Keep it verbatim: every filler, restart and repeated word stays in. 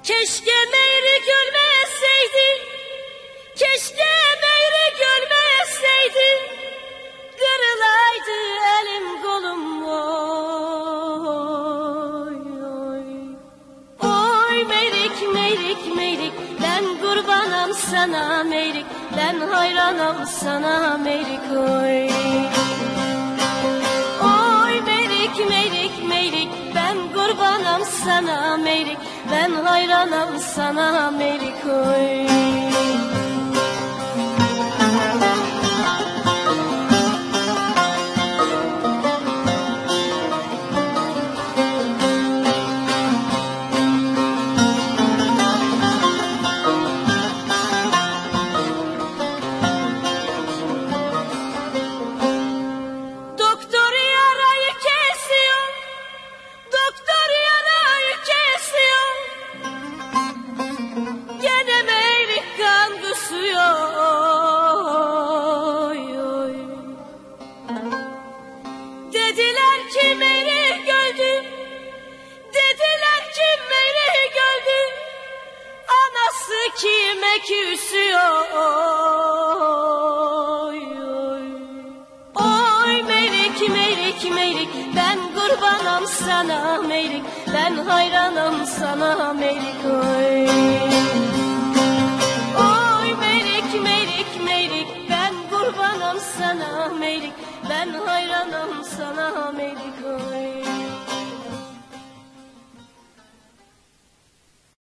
Keşke Meyri gülmeseydi, keşke Meyri gülmeseydi, kırılaydı elim kolum oy oy. Oy Meyrik Meyrik Meyrik, ben kurbanım sana Meyrik, ben hayranım sana Meyrik oy. Oy Meyrik Meyrik Meyrik, ben kurbanım sana Meyrik, ben hayranım sana Meyrik oy. Dediler ki Meyrik öldü, dediler ki Meyrik öldü, anası kime küsüyor oy oy. Oy Meyrik Meyrik Meyrik, ben kurbanım sana Meyrik, ben hayranım sana Meyrik oy. Oy Meyrik Meyrik Meyrik, ben kurbanım sana Meyrik, ben hayranım sana Meyrik oy.